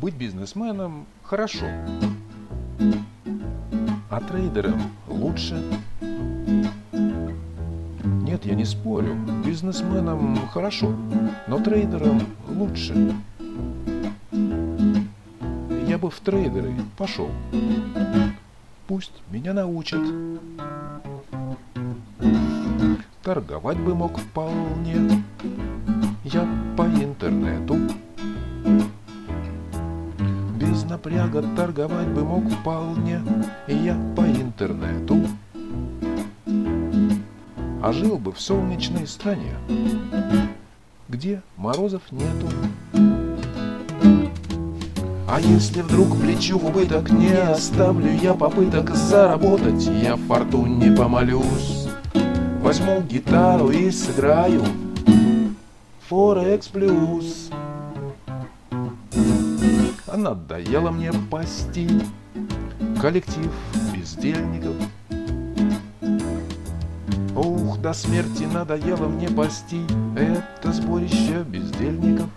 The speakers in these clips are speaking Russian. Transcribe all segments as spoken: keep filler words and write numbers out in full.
Быть бизнесменом хорошо, а трейдером лучше. Нет, я не спорю, бизнесменом хорошо, но трейдером лучше. Я бы в трейдеры пошел. Пусть меня научат. Торговать бы мог вполне я по интернету. Без напряга торговать бы мог вполне я по интернету. А жил бы в солнечной стране, где морозов нету. А если вдруг плечу в убыток, не оставлю я попыток заработать, я фортуне помолюсь. Возьму гитару и сыграю Форекс Блюз. А надоело мне пасти коллектив бездельников. Ух, до смерти надоело мне пасти это сборище бездельников.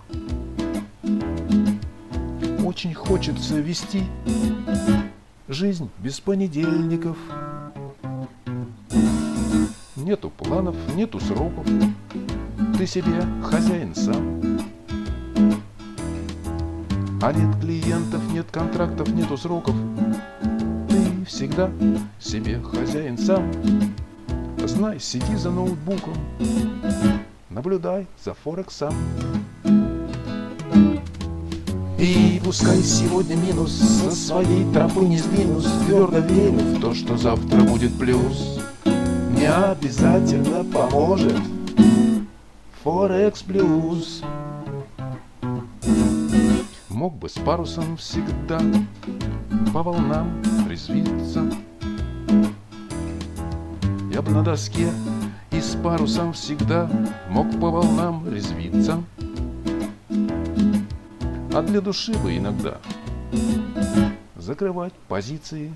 Очень хочется вести жизнь без понедельников. Нету планов, нету сроков, ты себе хозяин сам. А нет клиентов, нет контрактов, нету сроков, ты всегда себе хозяин сам. Знай, сиди за ноутбуком, наблюдай за Форексом. И пускай сегодня минус, со своей тропы не сдвинусь, твердо верю в то, что завтра будет плюс. Мне обязательно поможет Форекс Блюз. Мог бы с парусом всегда по волнам резвиться. Я бы на доске и с парусом всегда мог по волнам резвиться. А для души бы иногда закрывать позиции.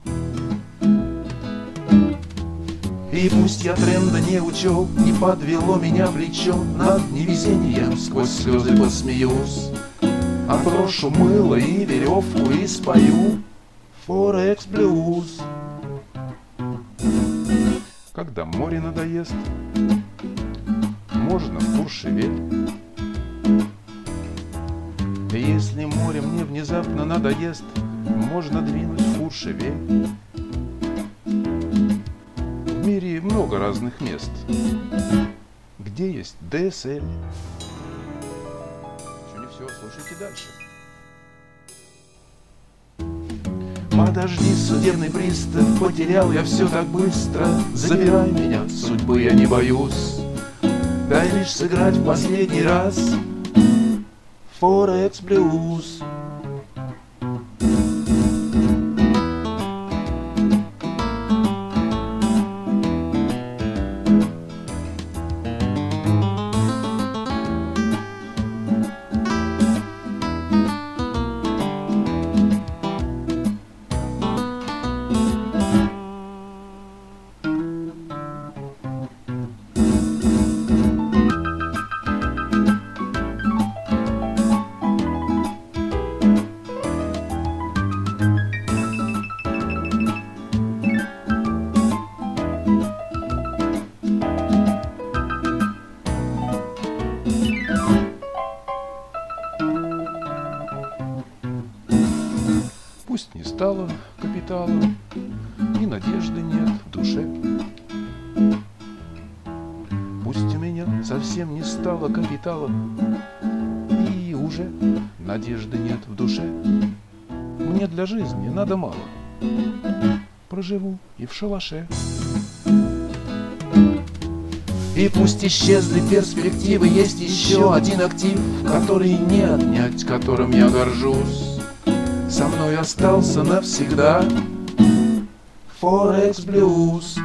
И пусть я тренда не учел, не подвело меня плечо, над невезением сквозь слезы посмеюсь. Отброшу мыло и веревку и спою Форекс Блюз. Когда море надоест, можно в Куршевель. Если море мне внезапно надоест, можно двинуть в Куршевель. В мире много разных мест, где есть ди эс эль. Еще не все, слушайте дальше. Подожди, судебный пристав, потерял я все так быстро. Забирай меня, судьбы я не боюсь. Дай лишь сыграть в последний раз Форекс Блюз. Пусть не стало капитала, и надежды нет в душе. Пусть у меня совсем не стало капитала, и уже надежды нет в душе. Мне для жизни надо мало, проживу и в шалаше. И пусть исчезли перспективы, есть еще один актив, который не отнять, которым я горжусь. Со мной остался навсегда Форекс Блюз.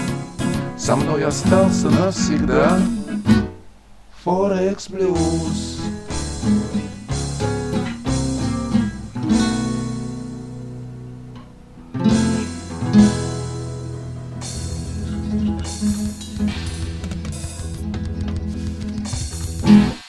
Со мной остался навсегда Форекс Блюз.